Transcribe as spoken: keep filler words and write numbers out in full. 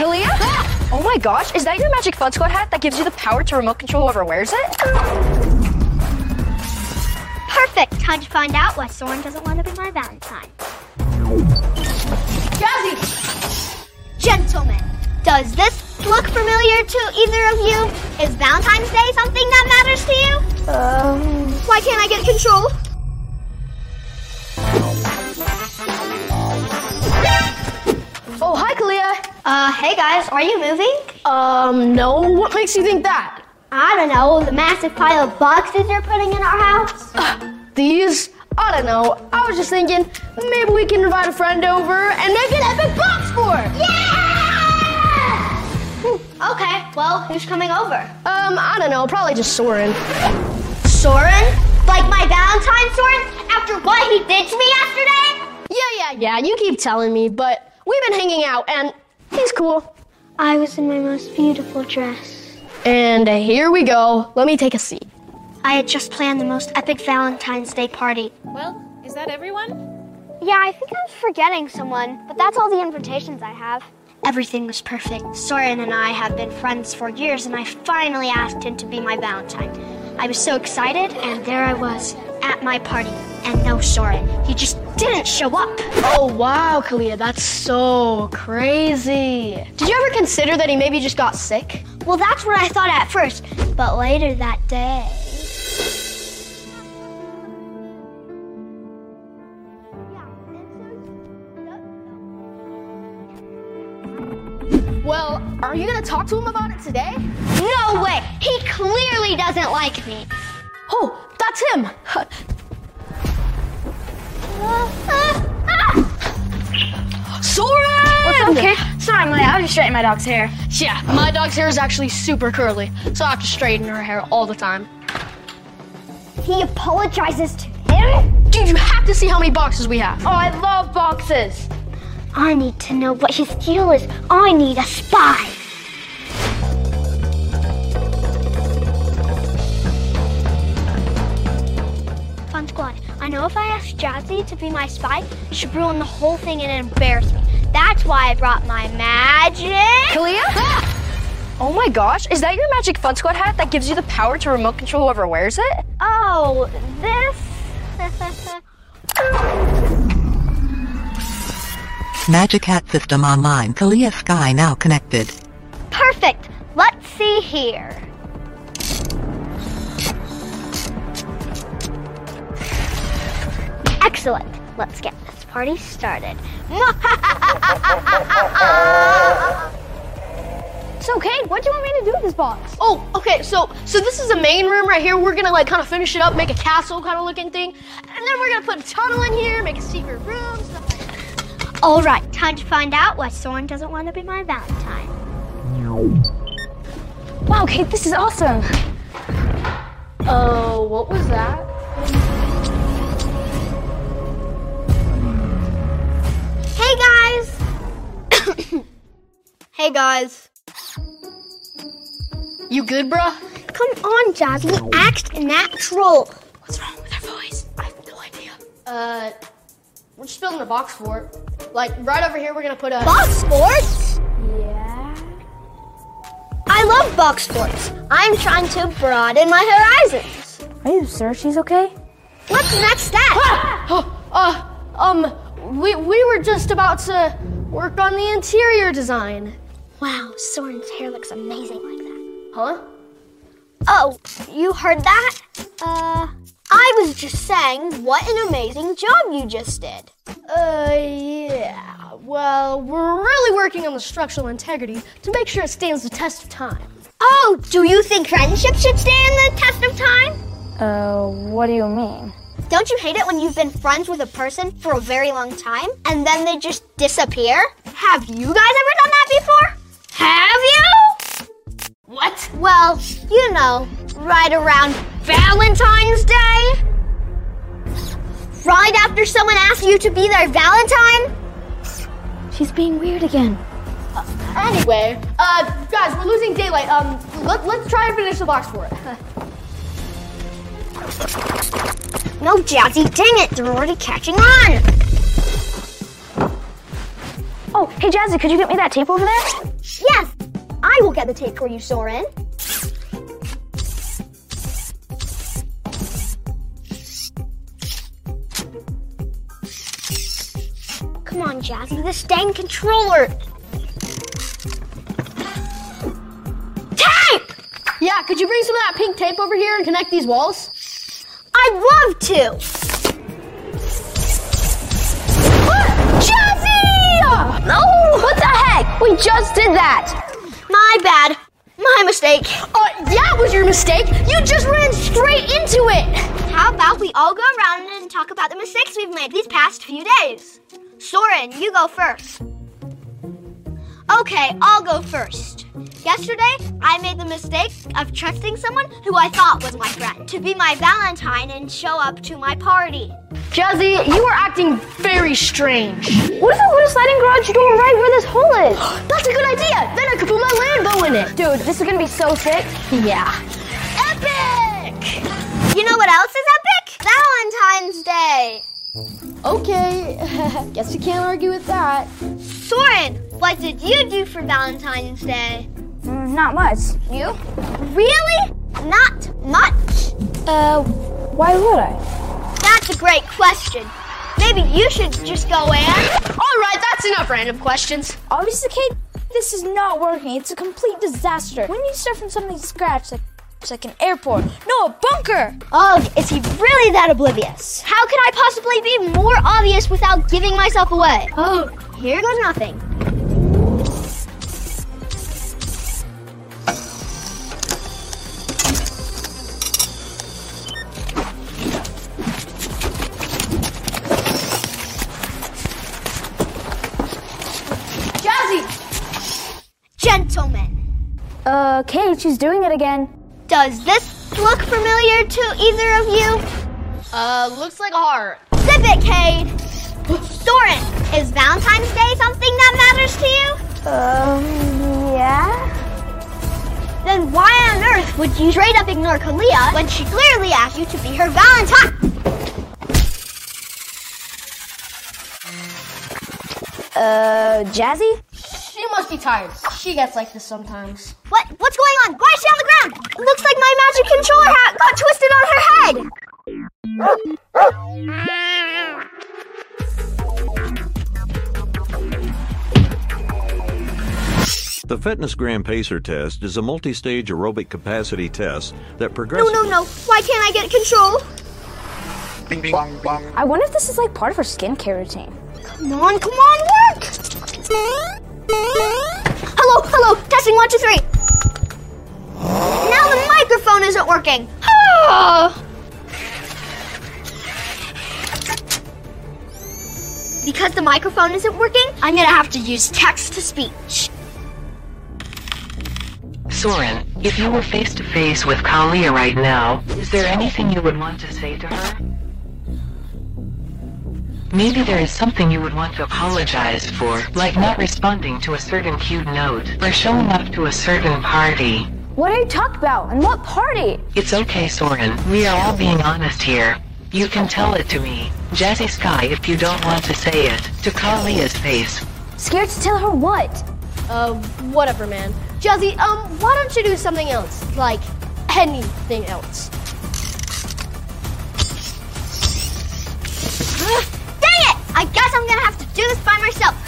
Kalia? Oh my gosh, is that your Magic Fun Squad hat that gives you the power to remote control whoever wears it? Perfect. Time to find out why Soren doesn't want to be my Valentine. Jazzy! Gentlemen, does this look familiar to either of you? Is Valentine's Day something that matters to you? Um... Why can't I get control? Oh, hi, Kalia. Uh, hey guys, are you moving? Um, no. What makes you think that? I don't know, the massive pile of boxes you're putting in our house? Uh, these? I don't know. I was just thinking, maybe we can invite a friend over and make an epic box fort. Yeah! Okay, well, who's coming over? Um, I don't know. Probably just Soren. Soren? Like my Valentine Soren? After what he did to me yesterday? Yeah, yeah, yeah. You keep telling me, but we've been hanging out and he's cool. I was in my most beautiful dress. And here we go. Let me take a seat. I had just planned the most epic Valentine's Day party. Well, is that everyone? Yeah, I think I was forgetting someone, but that's all the invitations I have. Everything was perfect. Soren and I have been friends for years, and I finally asked him to be my Valentine. I was so excited, and there I was at my party, and no Soren. He just didn't show up. Oh, wow, Kalia, that's so crazy. Did you ever consider that he maybe just got sick? Well, that's what I thought at first, but later that day... Well, are you gonna talk to him about it today? No way! He clearly doesn't like me. Oh, that's him. Soren! What's okay? Sorry, Maya, I was just straightening my dog's hair. Yeah, my dog's hair is actually super curly, so I have to straighten her hair all the time. He apologizes to him? Dude, you have to see how many boxes we have. Oh, I love boxes. I need to know what his deal is. I need a spy. Fun Squad, I know if I ask Jazzy to be my spy, she'll ruin the whole thing and embarrass me. That's why I brought my magic... Kalia? Ah! Oh my gosh, is that your Magic Fun Squad hat that gives you the power to remote control whoever wears it? Oh, this... Magic Hat System online. Kalia Sky now connected. Perfect. Let's see here. Excellent. Let's get this party started. So, Kate, what do you want me to do with this box? Oh, okay, so so this is the main room right here. We're gonna like kind of finish it up, make a castle kind of looking thing, and then we're gonna put a tunnel in here, make a secret room, stuff like that. All right, time to find out why Soren doesn't want to be my Valentine. Wow, Kate, this is awesome. Oh, what was that? Hey, guys. Hey, guys. You good, bruh? Come on, Jazzy. Act natural. What's wrong with her voice? I have no idea. Uh, we're just building a box fort. Like, right over here, we're gonna put a... Box forts? Yeah? I love box forts. I'm trying to broaden my horizons. Are you sure she's okay? What's the next step? Ah! Uh, um, we, we were just about to work on the interior design. Wow, Soren's hair looks amazing like that. Huh? Oh, you heard that? Uh, I was just saying, what an amazing job you just did. Uh, yeah. Well, we're really working on the structural integrity to make sure it stands the test of time. Oh, do you think friendship should stand the test of time? Uh, what do you mean? Don't you hate it when you've been friends with a person for a very long time and then they just disappear? Have you guys ever done that before? Have you? What? Well, you know, right around Valentine's Day. Right after someone asks you to be their Valentine. She's being weird again. Uh, anyway, uh, guys, we're losing daylight. Um, let, let's try and finish the box for it. No, Jazzy, dang it, they're already catching on. Oh, hey, Jazzy, could you get me that tape over there? Yes! I will get the tape for you, Soren. Come on, Jazzy, this dang controller. Tape! Yeah, could you bring some of that pink tape over here and connect these walls? I'd love to. Jazzy! No! What the heck? We just did that. My bad. My mistake. Uh, yeah, it was your mistake. You just ran straight into it. How about we all go around and talk about the mistakes we've made these past few days? Soren, you go first. Okay, I'll go first. Yesterday, I made the mistake of trusting someone who I thought was my friend to be my Valentine and show up to my party. Jazzy, you were acting very strange. What if I put a sliding garage door right where this hole is? That's a good idea. Then I could put my Lambo in it. Dude, this is gonna be so sick. Yeah. Epic! You know what else is epic? Valentine's Day. Okay, guess you can't argue with that. Soren, what did you do for Valentine's Day? Mm, not much. You? Really? Not much. Uh, why would I? That's a great question. Maybe you should just go and... All right, that's enough random questions. Obviously, Kate, this is not working. It's a complete disaster. We need to start from something to scratch, like, like an airport. No, a bunker! Ugh, is he really that oblivious? How could I possibly be more obvious without giving myself away? Oh, here goes nothing. Jazzy! Gentlemen, Uh, Kate, she's doing it again. does this look familiar to either of you? Uh, looks like a heart. Zip it, Cade. Soren, is Valentine's Day something that matters to you? Um, yeah? Then why on earth would you straight up ignore Kalia when she clearly asked you to be her Valentine? Uh, Jazzy? She must be tired. She gets like this sometimes. What? What's going on? Why is she on the ground? It looks like my magic controller hat got twisted on her head. The FitnessGram Pacer test is a multi-stage aerobic capacity test that No, progressively... no, no. Why can't I get control? I wonder if this is like part of her skincare routine. Come on, come on, work! Hello, hello, testing one, two, three. Now the microphone isn't working. Ah. Because the microphone isn't working, I'm gonna have to use text-to-speech. Soren, if you were face to face with Kalia right now, is there anything you would want to say to her? Maybe there is something you would want to apologize for, like not responding to a certain cute note, or showing up to a certain party. What are you talking about? And what party? It's okay, Soren. We are all being honest here. You can tell it to me, Jazzy Sky, if you don't want to say it, to Kalia's face. Scared to tell her what? Uh, whatever, man. Jazzy, um, why don't you do something else? Like, anything else. Dang it! I guess I'm gonna have to do this by myself.